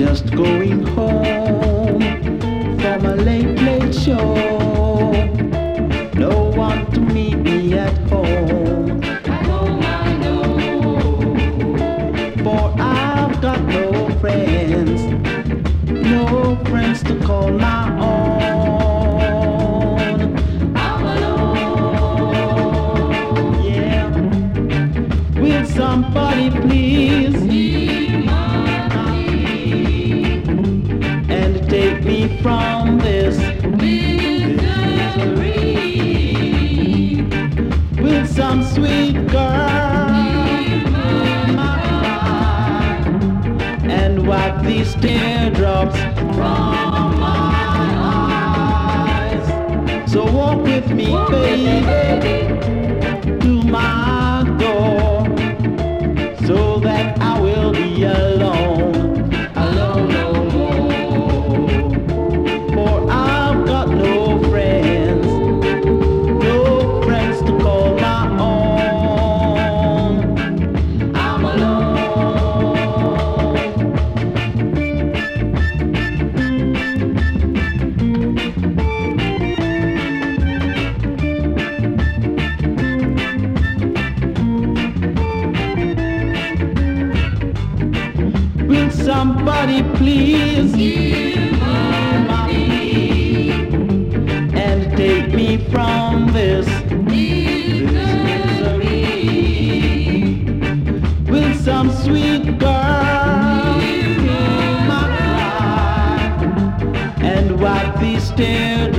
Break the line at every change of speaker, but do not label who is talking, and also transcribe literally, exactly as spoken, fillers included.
just going home from a late, late show. No one to meet me at home.
I know, I know.
For I've got no friends, no friends to call my own.
I'm alone.
Yeah. Will somebody please
Be my
and take me from this
misery.
with some sweet girl my cry and wipe these teardrops from my eyes. So walk with me, baby, to my door, so that I will be alone, alone no more. For I've got no friends, no friends to call my own. I'm alone. Will somebody please
Give
my feet and take me from this
misery.
with some sweet girl my cry and wipe these tears